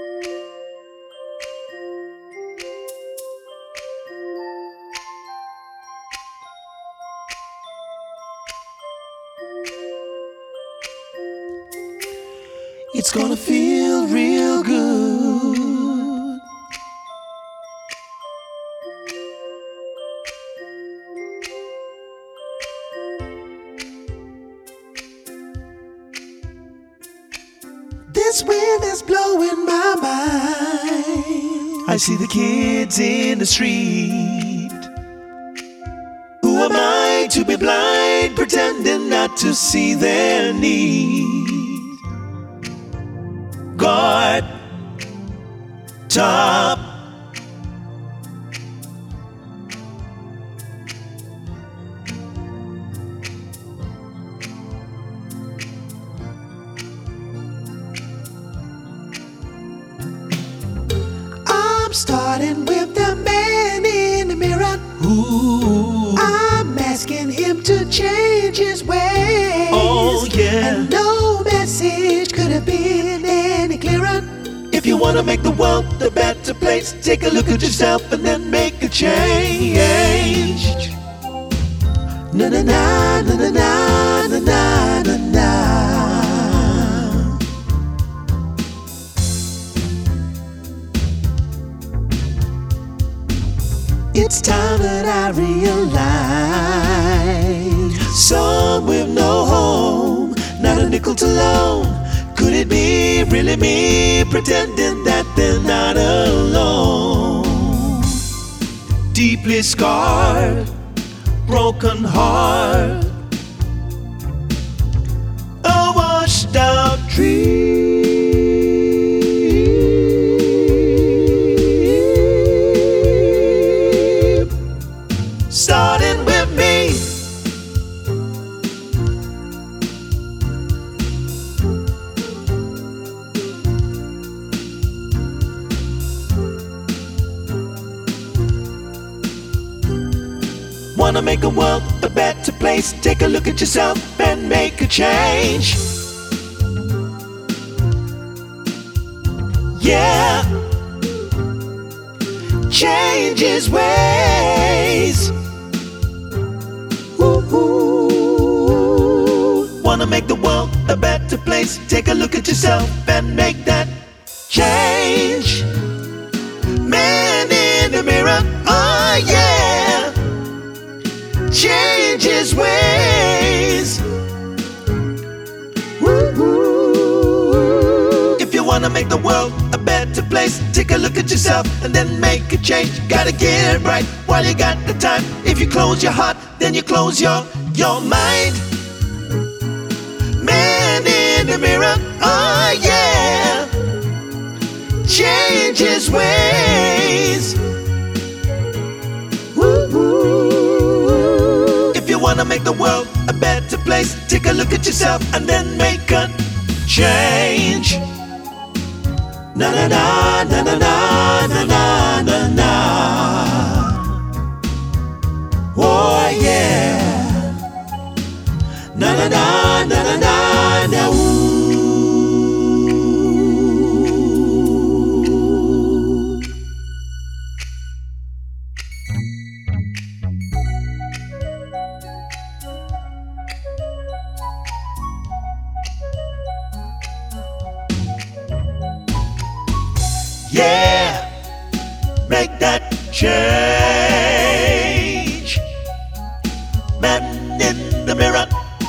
It's gonna feel real good. This wind is blowing my mind. I see the kids in the street. Who am I to be blind, pretending not to see their need? Guard, top, I'm starting with the man in the mirror. Ooh. I'm asking him to change his ways. Oh yeah. And no message could have been any clearer. If you wanna make the world a better place, take a look at yourself and then make a change. Na na na na na na na na na na. It's time that I realize, some with no home, not a nickel to loan. Could it be really me, pretending that they're not alone? Deeply scarred, broken heart, a washed out tree. Starting with me. Wanna make the world a better place? Take a look at yourself and make a change. Yeah, change his ways. Wanna make the world a better place? Take a look at yourself and make that change. Man in the mirror, oh yeah, change his ways. If you wanna make the world a better place, take a look at yourself and then make a change. Gotta get it right while you got the time. If you close your heart, then you close your mind. Man in the mirror, oh yeah, change his ways. If you wanna make the world a better place, take a look at yourself and then make a change. Na na na na na na na na na na. Oh yeah. Na na na na na na na. Ooh. Yeah, make that change. Man in the mirror.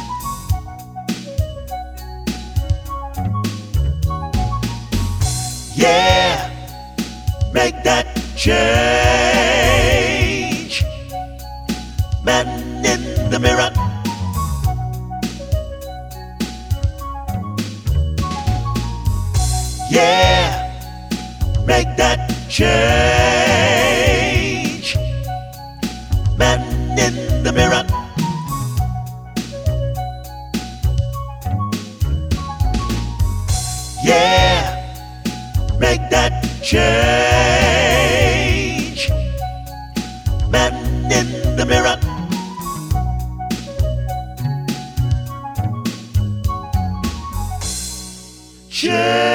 Yeah, make that change. Man in the mirror. Yeah, make that change. Man in the mirror. Yeah, make that change. Man in the mirror. Change.